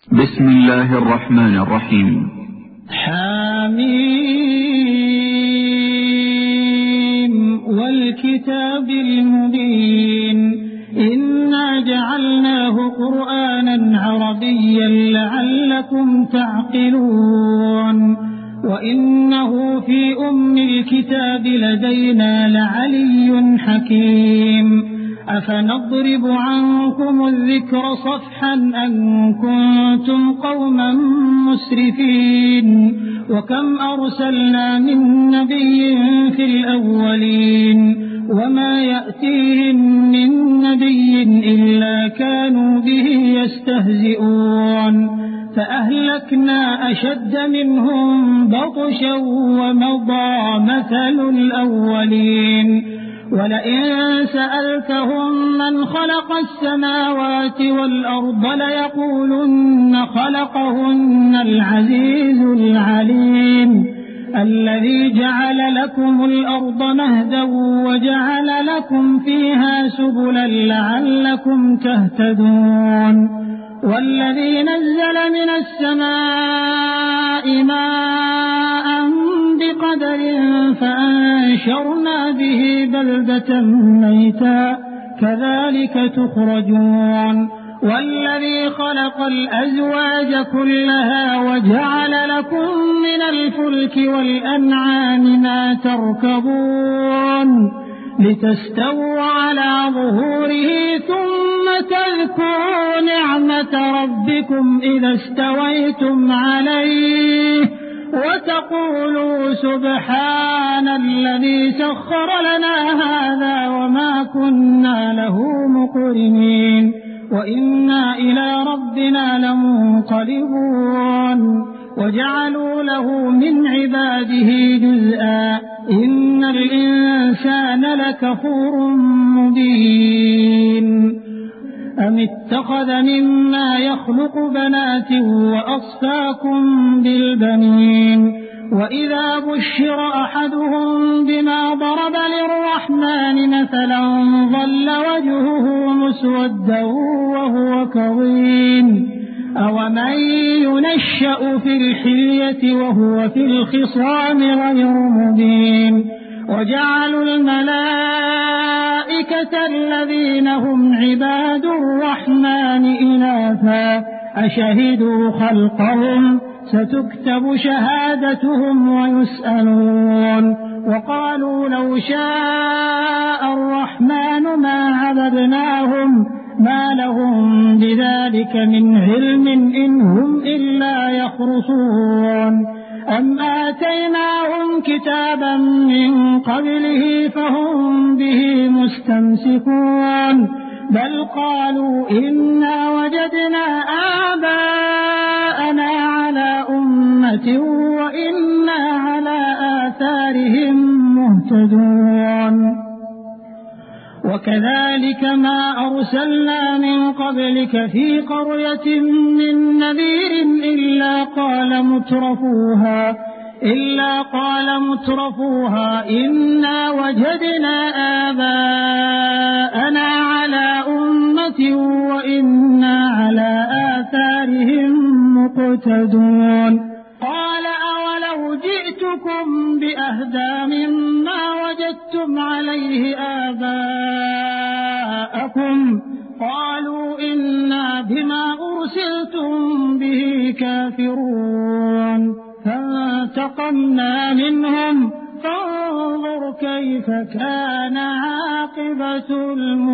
بسم الله الرحمن الرحيم. حميم والكتاب المبين إنا جعلناه قرآنا عربيا لعلكم تعقلون وإنه في أم الكتاب لدينا لعلي حكيم أفنضرب عنكم الذكر صفحا أن كنتم قوما مسرفين وكم أرسلنا من نبي في الأولين وما يأتيهم من نبي إلا كانوا به يستهزئون فأهلكنا أشد منهم بطشا ومضى مثل الأولين ولئن سألتهم من خلق السماوات والأرض ليقولن خلقهن العزيز العليم الذي جعل لكم الأرض مهدا وجعل لكم فيها سبلا لعلكم تهتدون والذي نزل من السماء ماء بقدر فأنشرنا به بلدة ميتا كذلك تخرجون والذي خلق الأزواج كلها وجعل لكم من الفلك والأنعام ما تركبون لتستووا على ظهوره ثم تذكروا نعمة ربكم إذا استويتم عليه وتقولوا سبحان الذي سخر لنا هذا وما كنا له مقرنين وإنا إلى ربنا لمنقلبون وجعلوا له من عباده جزءا إن الإنسان لكفور مبين أم اتخذ مما يخلق بنات وأصفاكم بالبنين وإذا بشر أحدهم بما ضرب للرحمن مثلا ظل وجهه مسودا وهو كظيم أومن ينشأ في الحلية وهو في الخصام غير مبين وجعلوا الملائكة الذين هم عباد الرحمن إناثا أشهدوا خلقهم ستكتب شهادتهم ويسألون وقالوا لو شاء الرحمن ما عبدناهم ما لهم بذلك من علم إن هم إلا يخرصون أم آتيناهم كتابا من قبله فهم به مستمسكون بل قالوا إنا وجدنا آباءنا على أمة وإنا على آثارهم مهتدون وكذلك ما أرسلنا من قبلك في قرية من نذير إلا قال مترفوها إنا وجدنا آباءنا على أمة وإنا على آثارهم مقتدون قال أولو جئتكم بأهدى مما وجدتم عليه آباءكم قالوا إنا بما أرسلتم به كافرون فانتقمنا منهم فانظر كيف كان عاقبة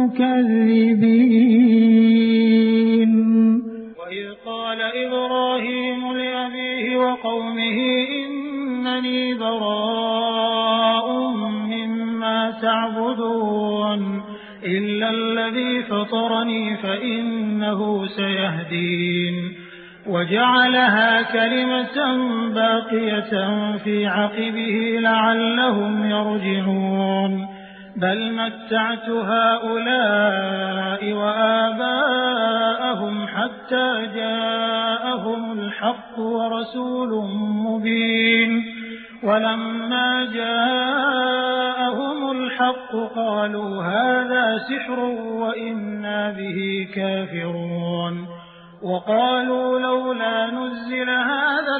المكذبين وإذ قال إبراهيم لأبيه وقومه إنني براء مما تعبدون إلا الذي فطرني فإنه سيهدين وجعلها كلمة باقية في عقبه لعلهم يرجعون بل متعت هؤلاء وآباءهم حتى جاءهم الحق ورسول مبين ولما جاءهم الحق قالوا هذا سحر وإنا به كافرون وقالوا لولا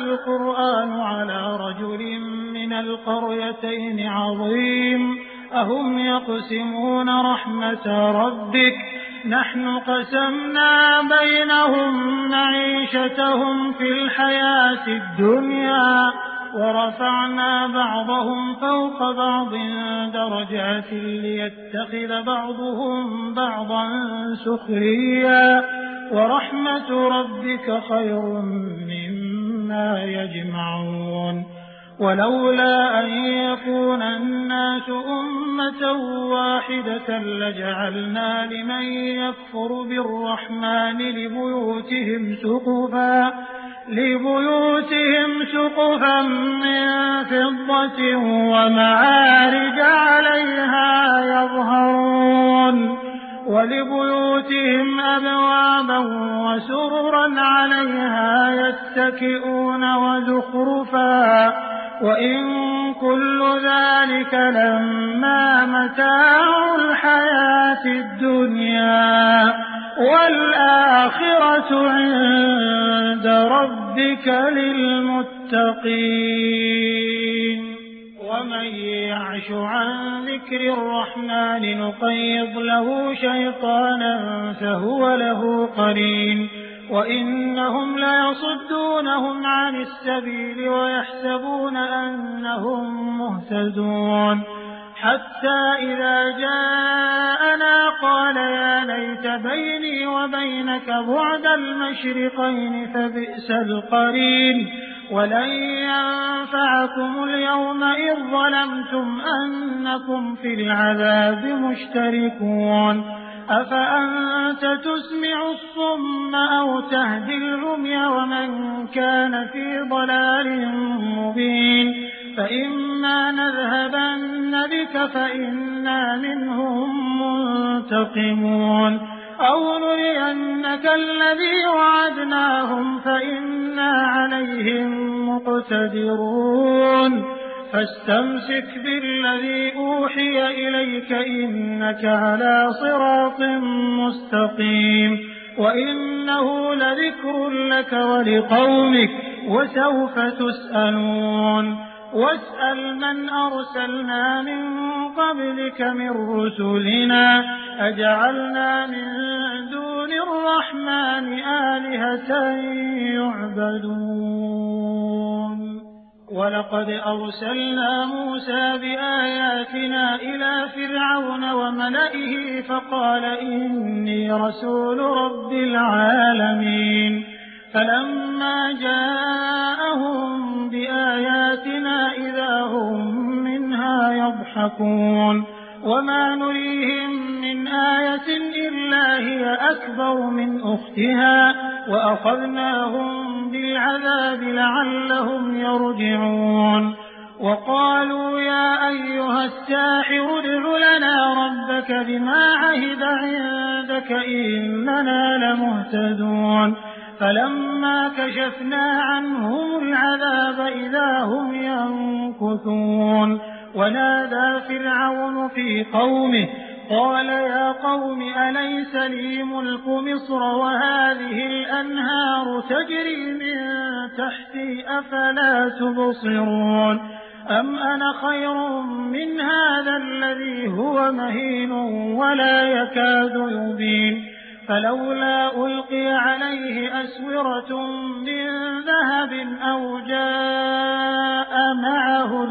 القرآن على رجل من القريتين عظيم أهم يقسمون رحمة ربك نحن قسمنا بينهم معيشتهم في الحياة الدنيا ورفعنا بعضهم فوق بعض درجات ليتخذ بعضهم بعضا سخريا ورحمة ربك خير مما يجمعون ولولا أن يكون الناس أمة واحدة لجعلنا لمن يكفر بالرحمن لبيوتهم سقفا من فضة ومعارج عليها يظهرون ولبيوتهم أبوابا وسررا عليها يتكئون وزخرفا وإن كل ذلك لما متاع الحياة الدنيا والآخرة عند ربك للمتقين ومن يعش عن ذكر الرحمن نقيض له شيطانا فهو له قرين وإنهم ليصدونهم عن السبيل ويحسبون أنهم مهتدون حتى إذا جاءنا قال يا ليت بيني وبينك بعد المشرقين فبئس القرين ولن ينفعكم اليوم إذ ظلمتم أنكم في العذاب مشتركون أفأنت تسمع الصم أو تهدي العمي ومن كان في ضلال مبين فإما نذهبن بك فإنا منهم منتقمون أو نرينك الذي وعدناهم فإنا عليهم مقتدرون فاستمسك بالذي أوحي إليك إنك على صراط مستقيم وإنه لذكر لك ولقومك وسوف تسألون واسأل من أرسلنا من قبلك من رسلنا أجعلنا من دون الرحمن آلهة يعبدون ولقد أرسلنا موسى بآياتنا إلى فرعون وملئه فقال إني رسول رب العالمين فلما جاءهم بآياتنا إذا هم منها يضحكون وما نريهم من آية إلا هي أكبر من أختها وأخذناهم بالعذاب لعلهم يرجعون وقالوا يا أيها الساحر ادع لنا ربك بما عهد عندك إننا لمهتدون فلما كشفنا عنهم العذاب إذا هم ينكثون ونادى فرعون في قومه قال يا قوم أليس لي ملك مصر وهذه الأنهار تجري من تحتي أفلا تبصرون أم أنا خير من هذا الذي هو مهين ولا يكاد يبين فلولا ألقي عليه أسورة من ذهب أو جاء معه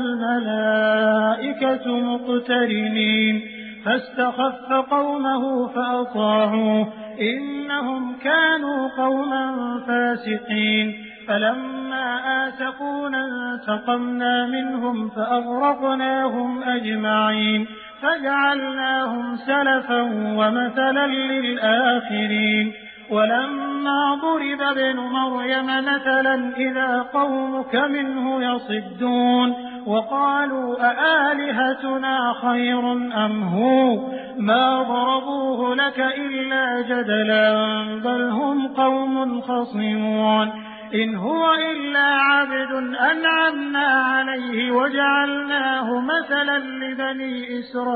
الملائكة مقترنين فاستخف قومه فأطاعوه إنهم كانوا قوما فاسقين فلما آسفونا انتقمنا منهم فأغرقناهم أجمعين فجعلناهم سلفا ومثلا للآخرين ولما ضرب ابن مريم مثلا إذا قومك منه يصدون وقالوا أآلهتنا خير أم هو ما ضربوه لك إلا جدلا بل هم قوم خصمون إن هو إلا عبد أنعمنا عليه وجعلناه مثلا لبني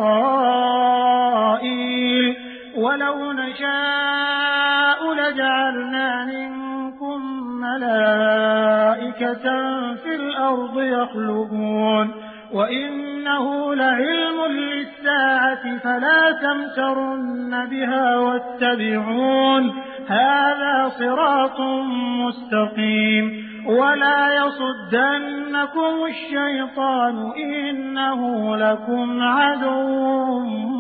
إسرائيل ولو نشاء لجعلنا منكم ملائكة ملائكة في الأرض يخلقون وإنه لعلم للساعة فلا تمترن بها واتبعون هذا صراط مستقيم ولا يصدنكم الشيطان إنه لكم عدو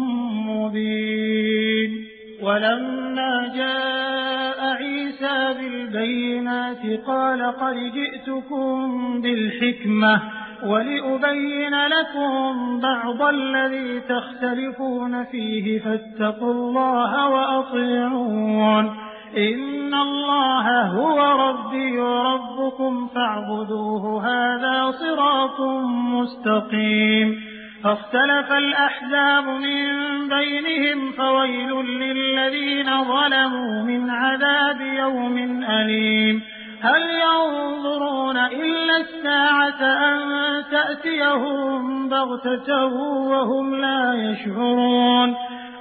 مبين ولما جاء عيسى بالبينات قال قد جئتكم بالحكمة ولأبين لكم بعض الذي تختلفون فيه فاتقوا الله وأطيعون إن الله هو ربي وربكم فاعبدوه هذا صراط مستقيم فاختلف الأحزاب من بينهم فويل للذين ظلموا من عذاب يوم أليم هل ينظرون إلا الساعة أن تأتيهم بغتة وهم لا يشعرون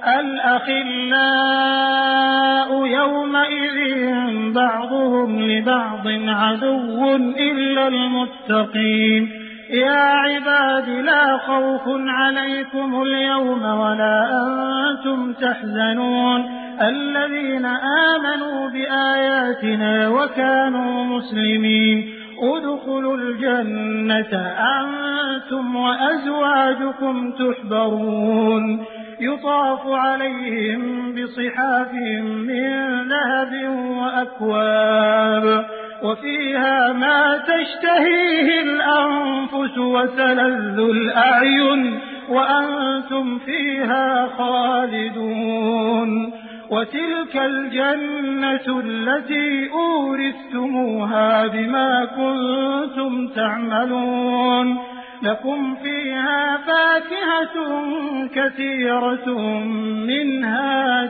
الأخلاء يومئذ بعضهم لبعض عدو إلا المتقين يا عباد لا خوف عليكم اليوم ولا أنتم تحزنون الذين آمنوا بآياتنا وكانوا مسلمين ادخلوا الجنة أنتم وأزواجكم تحبرون يطاف عليهم بصحاف من ذهب وأكواب وفيها ما تشتهيه الأنفس وتلذ الأعين وأنتم فيها خالدون وتلك الجنة التي أورثتموها بما كنتم تعملون لكم فيها فاكهة كثيرة منها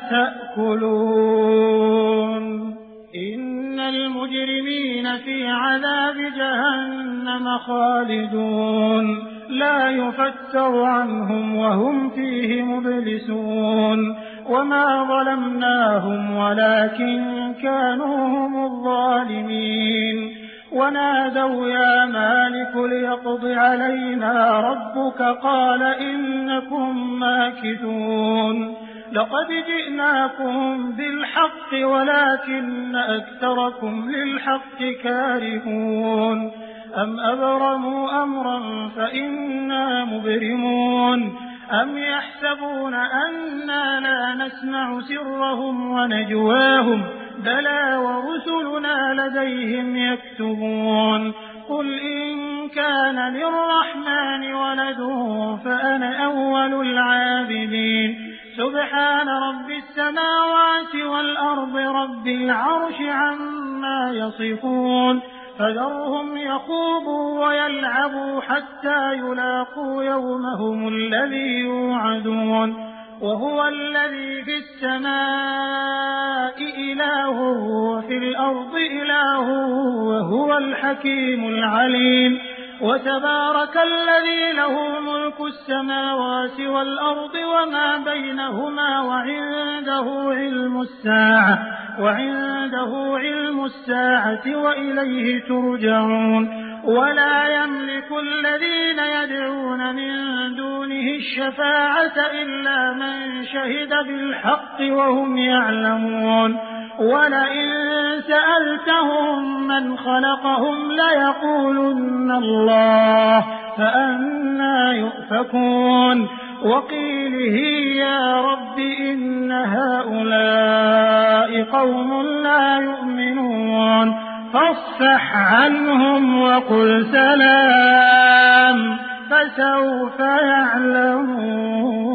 تأكلون إن المجرمين في عذاب جهنم خالدون لا يفتر عنهم وهم فيه مبلسون وما ظلمناهم ولكن كانوا هم الظالمين ونادوا يا مالك ليقض علينا ربك قال إنكم ماكثون لقد جئناكم بالحق ولكن أكثركم للحق كارهون أم أبرموا أمرا فإنا مبرمون أم يحسبون أنا لا نسمع سرهم ونجواهم بلى ورسلنا لديهم يكتبون قل إن كان للرحمن ولد فأنا أول العابدين سبحان رب السماوات والأرض رب العرش عما يصفون فذرهم يخوضوا ويلعبوا حتى يلاقوا يومهم الذي يوعدون وهو الذي في السماء إله وفي الأرض إله وهو الحكيم العليم وتبارك الذي له ملك السماوات والأرض وما بينهما وعنده علم الساعة وإليه ترجعون ولا يملك الذين يدعون من دونه الشفاعة إلا من شهد بالحق وهم يعلمون ولئن سألتهم من خلقهم ليقولن الله فأنى يؤفكون وقيله يا رب إن هؤلاء قوم لا يؤمنون فاصفح عنهم وقل سلام فسوف يعلمون